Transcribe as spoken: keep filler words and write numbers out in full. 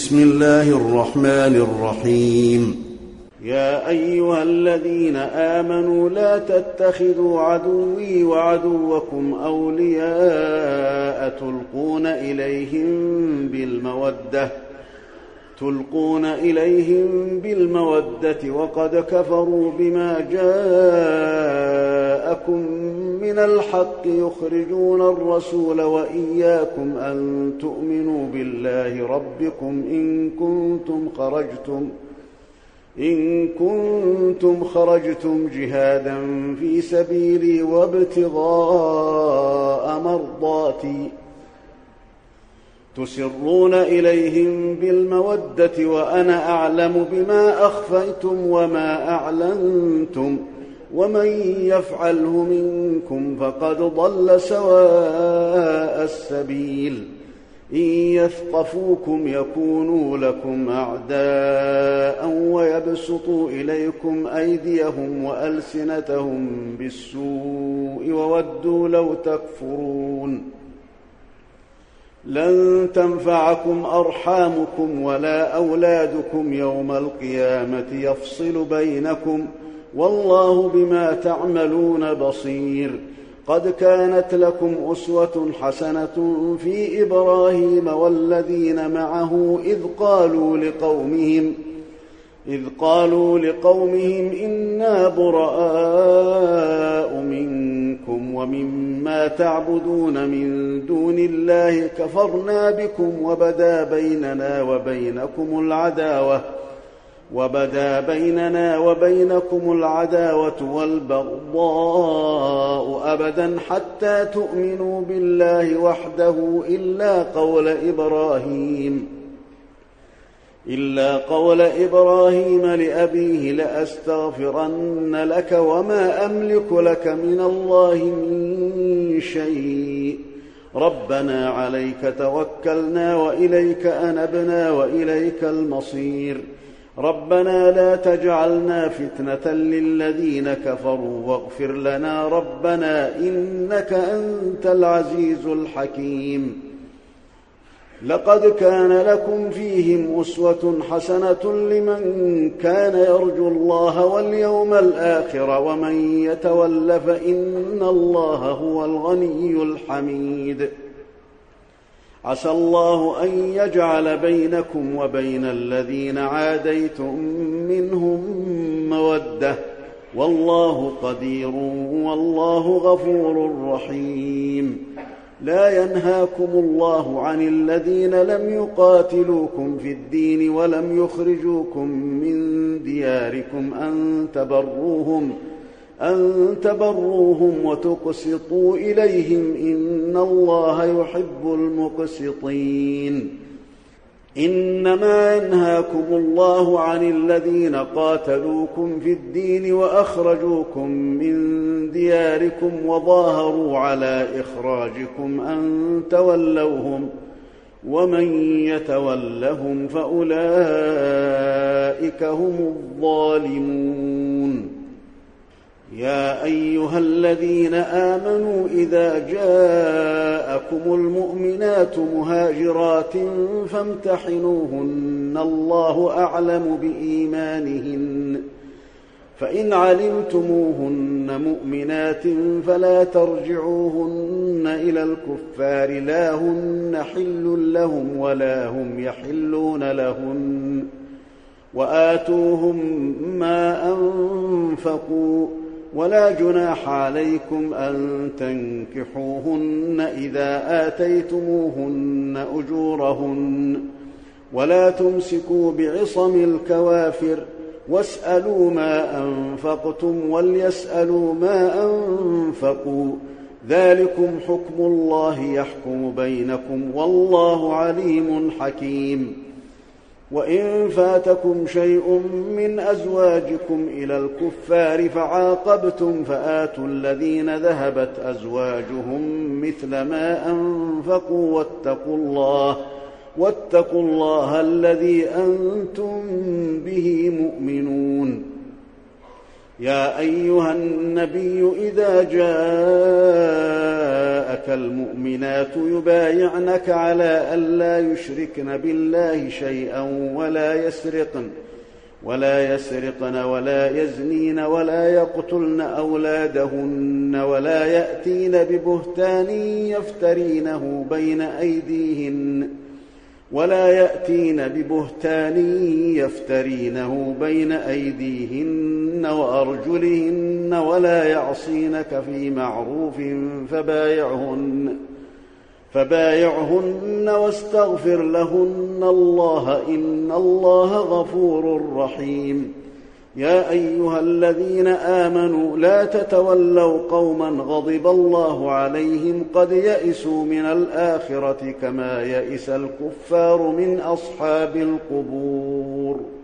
بسم الله الرحمن الرحيم. يا أيها الذين آمنوا لا تتخذوا عدوي وعدوكم أولياء تلقون إليهم بالمودة تلقون إليهم بالمودة وقد كفروا بما جاءكم من الحق يخرجون الرسول وإياكم أن تؤمنوا بالله ربكم إن كنتم خرجتم إن كنتم خرجتم جهادا في سبيلي وابتغاء مرضاتي تسرون إليهم بالمودة وأنا أعلم بما أخفيتم وما أعلنتم ومن يفعله منكم فقد ضل سواء السبيل إن يثقفوكم يكونوا لكم أعداء ويبسطوا إليكم أيديهم وألسنتهم بالسوء وودوا لو تكفرون لن تنفعكم أرحامكم ولا أولادكم يوم القيامة يفصل بينكم والله بما تعملون بصير. قد كانت لكم أسوة حسنة في إبراهيم والذين معه إذ قالوا لقومهم إذ قالوا لقومهم إنا براء منكم ومما تعبدون من دون الله كفرنا بكم وبدا بيننا وبينكم العداوة وبدا بيننا وبينكم العداوة والبغضاء أبدا حتى تؤمنوا بالله وحده إلا قول إبراهيم إلا قول إبراهيم لأبيه لأستغفرن لك وما أملك لك من الله من شيء ربنا عليك توكلنا وإليك أنبنا وإليك المصير ربنا لا تجعلنا فتنة للذين كفروا واغفر لنا ربنا إنك أنت العزيز الحكيم. لقد كان لكم فيهم أسوة حسنة لمن كان يرجو الله واليوم الآخر ومن يتول فإن الله هو الغني الحميد. عسى الله أن يجعل بينكم وبين الذين عاديتم منهم مودة والله قدير والله غفور رحيم. لا ينهاكم الله عن الذين لم يقاتلوكم في الدين ولم يخرجوكم من دياركم أن تبروهم أن تبروهم وتقسطوا إليهم إن الله يحب المقسطين. إنما ينهاكم الله عن الذين قاتلوكم في الدين وأخرجوكم من دياركم وظاهروا على إخراجكم أن تولوهم ومن يتولهم فأولئك هم الظالمون. يا أيها الذين آمنوا إذا جاءكم المؤمنات مهاجرات فامتحنوهن الله أعلم بإيمانهن فإن علمتموهن مؤمنات فلا ترجعوهن إلى الكفار لا هن حل لهم ولا هم يحلون لهن وآتوهم ما أنفقوا ولا جناح عليكم أن تنكحوهن إذا آتيتموهن أجورهن ولا تمسكوا بعصم الكوافر واسألوا ما أنفقتم وليسألوا ما أنفقوا ذلكم حكم الله يحكم بينكم والله عليم حكيم. وإن فاتكم شيء من أزواجكم إلى الكفار فعاقبتم فآتوا الذين ذهبت أزواجهم مثل ما أنفقوا واتقوا الله واتقوا الله الذي أنتم به مؤمنون. يا أيها النبي إذا جاءك المؤمنات يبايعنك على ألا يشركن بالله شيئا ولا يسرقن ولا يسرقن ولا يزنين ولا يقتلن أولادهن ولا يأتين ببهتان يفترينه بين أيديهن ولا يأتين ببهتان يفترينه بين أيديهن وأرجلهن ولا يعصينك في معروف فبايعهن فبايعهن واستغفر لهن الله إن الله غفور رحيم. يا أيها الذين آمنوا لا تتولوا قوما غضب الله عليهم قد يئسوا من الآخرة كما يئس الكفار من أصحاب القبور.